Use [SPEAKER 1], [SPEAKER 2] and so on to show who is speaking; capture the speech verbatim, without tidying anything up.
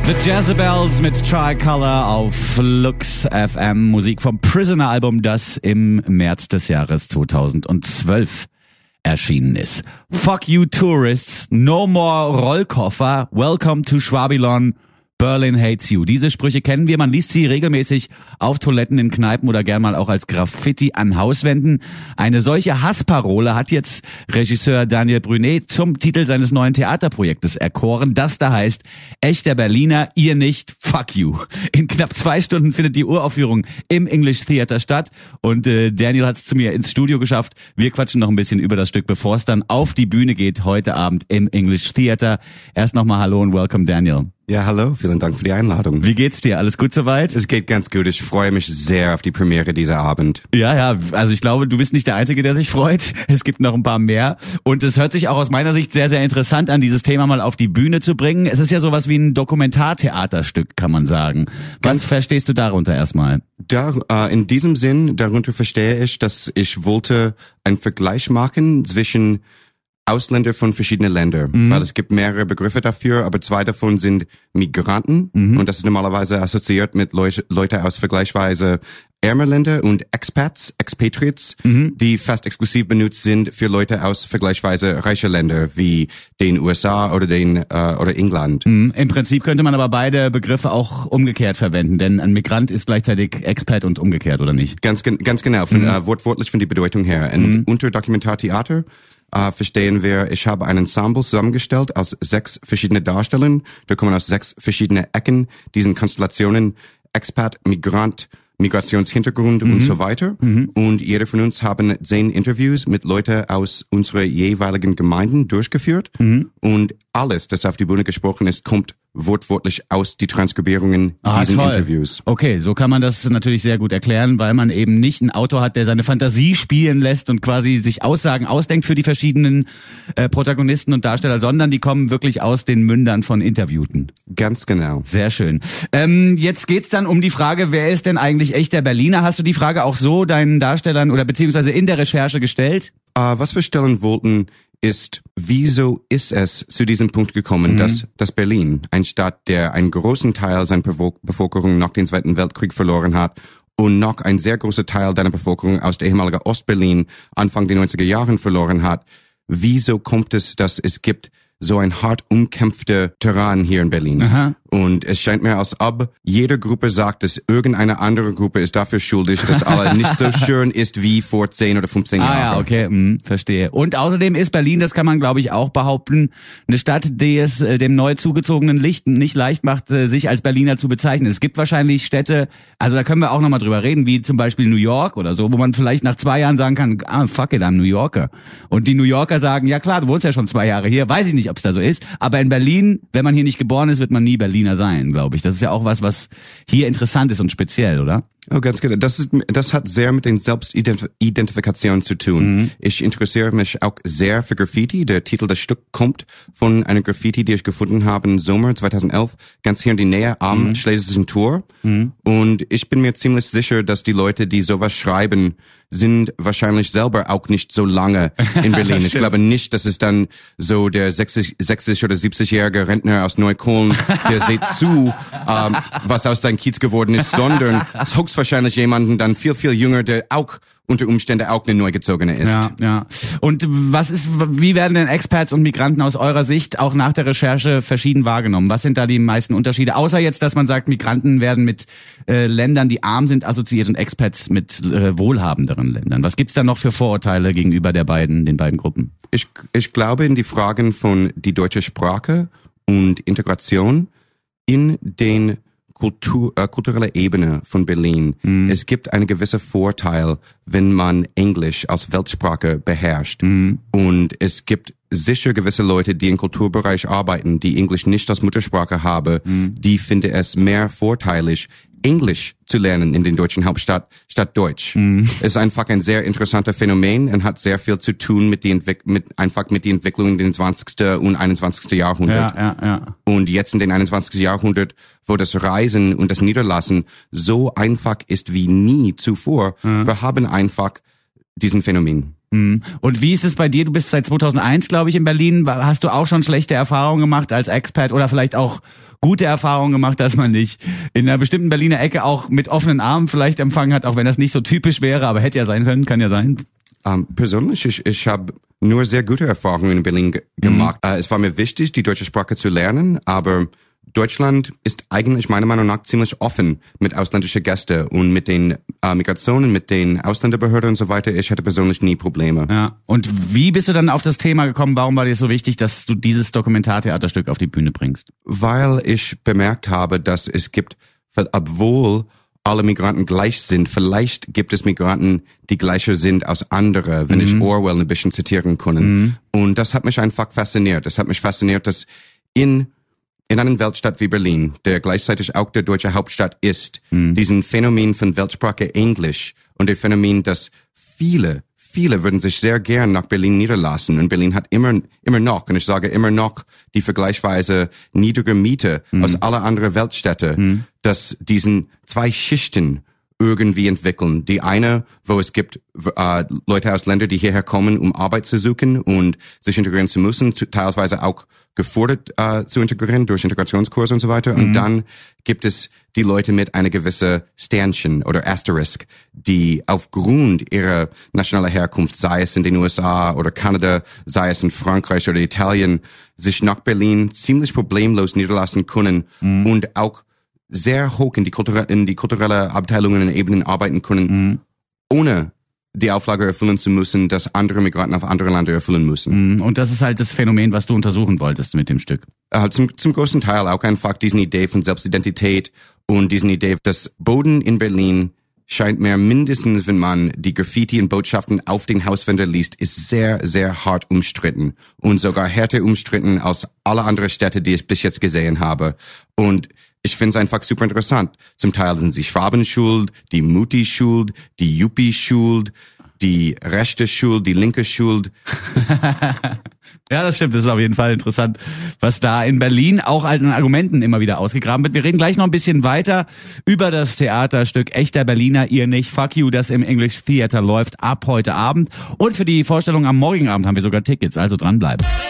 [SPEAKER 1] The Jezebels mit Tricolor auf Lux F M. Musik vom Prisoner-Album, das im März des Jahres zweitausendzwölf erschienen ist. Fuck you Tourists, no more Rollkoffer, welcome to Schwabilon, Berlin hates you. Diese Sprüche kennen wir, man liest sie regelmäßig auf Toiletten, in Kneipen oder gern mal auch als Graffiti an Hauswänden. Eine solche Hassparole hat jetzt Regisseur Daniel Brunet zum Titel seines neuen Theaterprojektes erkoren, das da heißt, echter Berliner, ihr nicht, fuck you. In knapp zwei Stunden findet die Uraufführung im English Theater statt und äh, Daniel hat es zu mir ins Studio geschafft. Wir quatschen noch ein bisschen über das Stück, bevor es dann auf die Bühne geht, heute Abend im English Theater. Erst nochmal hallo und welcome Daniel.
[SPEAKER 2] Ja, hallo, vielen Dank für die Einladung.
[SPEAKER 1] Wie geht's dir? Alles gut soweit?
[SPEAKER 2] Es geht ganz gut. Ich freue mich sehr auf die Premiere dieser Abend.
[SPEAKER 1] Ja, ja, also ich glaube, du bist nicht der Einzige, der sich freut. Es gibt noch ein paar mehr. Und es hört sich auch aus meiner Sicht sehr, sehr interessant an, dieses Thema mal auf die Bühne zu bringen. Es ist ja sowas wie ein Dokumentartheaterstück, kann man sagen. Was ganz verstehst du darunter erstmal?
[SPEAKER 2] Da, äh, in diesem Sinn, darunter verstehe ich, dass ich wollte einen Vergleich machen zwischen Ausländer von verschiedenen Ländern, mhm. weil es gibt mehrere Begriffe dafür, aber zwei davon sind Migranten mhm. und das ist normalerweise assoziiert mit Leute, Leute aus vergleichsweise ärmer Länder und Expats, Expatriates, mhm. die fast exklusiv benutzt sind für Leute aus vergleichsweise reicher Länder wie den U S A oder den äh, oder England.
[SPEAKER 1] Mhm. Im Prinzip könnte man aber beide Begriffe auch umgekehrt verwenden, denn ein Migrant ist gleichzeitig Expat und umgekehrt, oder nicht?
[SPEAKER 2] Ganz ganz genau, von, mhm. äh, wortwörtlich von die Bedeutung her. Und mhm. unter Dokumentartheater Uh, verstehen wir, ich habe ein Ensemble zusammengestellt aus sechs verschiedenen Darstellern. Da kommen aus sechs verschiedene Ecken, diesen Konstellationen, Expat, Migrant, Migrationshintergrund mhm. und so weiter. Mhm. Und jeder von uns haben zehn Interviews mit Leuten aus unserer jeweiligen Gemeinden durchgeführt. Mhm. Und alles, das auf die Bühne gesprochen ist, kommt wortwörtlich aus die Transkribierungen
[SPEAKER 1] ah,
[SPEAKER 2] diesen
[SPEAKER 1] toll.
[SPEAKER 2] Interviews.
[SPEAKER 1] Okay, so kann man das natürlich sehr gut erklären, weil man eben nicht einen Autor hat, der seine Fantasie spielen lässt und quasi sich Aussagen ausdenkt für die verschiedenen äh, Protagonisten und Darsteller, sondern die kommen wirklich aus den Mündern von Interviewten.
[SPEAKER 2] Ganz genau.
[SPEAKER 1] Sehr schön. Ähm, jetzt geht's dann um die Frage, wer ist denn eigentlich echter Berliner? Hast du die Frage auch so deinen Darstellern oder beziehungsweise in der Recherche gestellt?
[SPEAKER 2] Uh, was wir stellen wollten, ist, wieso ist es zu diesem Punkt gekommen, mhm. dass, dass Berlin, ein Stadt, der einen großen Teil seiner Bevölkerung nach dem Zweiten Weltkrieg verloren hat und noch ein sehr großer Teil deiner Bevölkerung aus der ehemaligen Ostberlin Anfang der neunziger Jahren verloren hat, wieso kommt es, dass es gibt so ein hart umkämpfter Terrain hier in Berlin. Aha. Und es scheint mir, als ob jede Gruppe sagt, dass irgendeine andere Gruppe ist dafür schuldig, dass alle nicht so schön ist wie vor zehn oder fünfzehn Jahren.
[SPEAKER 1] Ah ja, okay, hm, verstehe. Und außerdem ist Berlin, das kann man glaube ich auch behaupten, eine Stadt, die es äh, dem neu zugezogenen Licht nicht leicht macht, äh, sich als Berliner zu bezeichnen. Es gibt wahrscheinlich Städte, also da können wir auch nochmal drüber reden, wie zum Beispiel New York oder so, wo man vielleicht nach zwei Jahren sagen kann, ah, fuck it, I'm New Yorker. Und die New Yorker sagen, ja klar, du wohnst ja schon zwei Jahre hier, weiß ich nicht, ob es da so ist, aber in Berlin, wenn man hier nicht geboren ist, wird man nie Berliner sein, glaube ich. Das ist ja auch was, was hier interessant ist und speziell, oder?
[SPEAKER 2] Oh, ganz genau. Das ist, das hat sehr mit den Selbstidentifikation zu tun. Mhm. Ich interessiere mich auch sehr für Graffiti. Der Titel des Stücks kommt von einer Graffiti, die ich gefunden habe im Sommer zweitausendelf, ganz hier in die Nähe am mhm. Schlesischen Tor. Mhm. Und ich bin mir ziemlich sicher, dass die Leute, die sowas schreiben, sind wahrscheinlich selber auch nicht so lange in Berlin. Ich glaube nicht, dass es dann so der sechzig, sechzig oder siebzigjährige Rentner aus Neukölln, der sieht zu, ähm, was aus seinem Kiez geworden ist, sondern es höchstwahrscheinlich jemanden dann viel, viel jünger, der auch unter Umständen auch eine Neugezogene ist.
[SPEAKER 1] Ja, ja. Und was ist, wie werden denn Expats und Migranten aus eurer Sicht auch nach der Recherche verschieden wahrgenommen? Was sind da die meisten Unterschiede? Außer jetzt, dass man sagt, Migranten werden mit äh, Ländern, die arm sind, assoziiert und Expats mit äh, wohlhabenderen Ländern. Was gibt's da noch für Vorurteile gegenüber der beiden, den beiden Gruppen?
[SPEAKER 2] Ich, ich glaube in die Fragen von die deutsche Sprache und Integration in den Kultur, äh, kulturelle Ebene von Berlin. Mm. Es gibt einen gewissen Vorteil, wenn man Englisch als Weltsprache beherrscht. Mm. Und es gibt sicher gewisse Leute, die im Kulturbereich arbeiten, die Englisch nicht als Muttersprache haben, mm. die finden es mehr vorteilig, Englisch zu lernen in den deutschen Hauptstadt statt Deutsch. Mm. Es ist einfach ein sehr interessanter Phänomen und hat sehr viel zu tun mit die Entwick- mit einfach mit die Entwicklung in den zwanzigsten und einundzwanzigsten Jahrhundert.
[SPEAKER 1] Ja, ja, ja.
[SPEAKER 2] Und jetzt in den einundzwanzigsten Jahrhundert, wo das Reisen und das Niederlassen so einfach ist wie nie zuvor, mm. wir haben einfach diesen Phänomen.
[SPEAKER 1] Und wie ist es bei dir? Du bist seit zweitausendeins, glaube ich, in Berlin. Hast du auch schon schlechte Erfahrungen gemacht als Expat oder vielleicht auch gute Erfahrungen gemacht, dass man dich in einer bestimmten Berliner Ecke auch mit offenen Armen vielleicht empfangen hat, auch wenn das nicht so typisch wäre, aber hätte ja sein können, kann ja sein.
[SPEAKER 2] Um, persönlich, ich, ich habe nur sehr gute Erfahrungen in Berlin g- gemacht. Mhm. Uh, es war mir wichtig, die deutsche Sprache zu lernen, aber Deutschland ist eigentlich meiner Meinung nach ziemlich offen mit ausländischen Gästen und mit den äh, Migrationen, mit den Ausländerbehörden und so weiter. Ich hatte persönlich nie Probleme.
[SPEAKER 1] Ja. Und wie bist du dann auf das Thema gekommen? Warum war dir so wichtig, dass du dieses Dokumentartheaterstück auf die Bühne bringst?
[SPEAKER 2] Weil ich bemerkt habe, dass es gibt, obwohl alle Migranten gleich sind, vielleicht gibt es Migranten, die gleicher sind als andere, wenn mhm. ich Orwell ein bisschen zitieren kann. Mhm. Und das hat mich einfach fasziniert. Das hat mich fasziniert, dass in in einer Weltstadt wie Berlin, der gleichzeitig auch der deutsche Hauptstadt ist, mhm. diesen Phänomen von Weltsprache Englisch und der Phänomen, dass viele, viele würden sich sehr gern nach Berlin niederlassen. Und Berlin hat immer, immer noch, und ich sage immer noch, die vergleichsweise niedrige Miete mhm. als alle anderen Weltstädte, mhm. dass diesen zwei Schichten irgendwie entwickeln. Die eine, wo es gibt äh, Leute aus Ländern, die hierher kommen, um Arbeit zu suchen und sich integrieren zu müssen, zu, teilweise auch gefordert äh, zu integrieren durch Integrationskurse und so weiter. Mhm. Und dann gibt es die Leute mit einer gewissen Sternchen oder Asterisk, die aufgrund ihrer nationaler Herkunft, sei es in den U S A oder Kanada, sei es in Frankreich oder Italien, sich nach Berlin ziemlich problemlos niederlassen können mhm. und auch sehr hoch in die kulturelle, in die kulturelle Abteilungen und Ebenen arbeiten können, mhm. ohne die Auflage erfüllen zu müssen, dass andere Migranten auf andere Länder erfüllen müssen.
[SPEAKER 1] Mhm. Und das ist halt das Phänomen, was du untersuchen wolltest mit dem Stück.
[SPEAKER 2] Äh, zum, zum größten Teil auch einfach diesen Idee von Selbstidentität und diesen Idee, dass Boden in Berlin scheint mir mindestens, wenn man die Graffiti und Botschaften auf den Hauswänden liest, ist sehr, sehr hart umstritten und sogar härter umstritten als alle anderen Städte, die ich bis jetzt gesehen habe. Und ich finde es einfach super interessant. Zum Teil sind sie Schwaben schuld, die Mutti schuld, die Yuppie schuld, die rechte schuld, die linke schuld.
[SPEAKER 1] Ja, das stimmt. Das ist auf jeden Fall interessant, was da in Berlin auch an Argumenten immer wieder ausgegraben wird. Wir reden gleich noch ein bisschen weiter über das Theaterstück Echter Berliner, ihr nicht, Fuck You, das im English Theater läuft ab heute Abend. Und für die Vorstellung am morgigen Abend haben wir sogar Tickets, also dranbleiben.